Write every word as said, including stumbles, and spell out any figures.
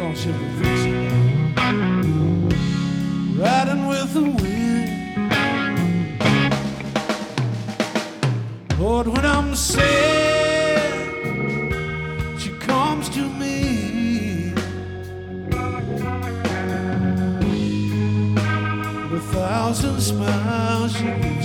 song simply fits it. Riding with the wind, Lord, when I'm sad, she comes to me. With a thousand smiles she gives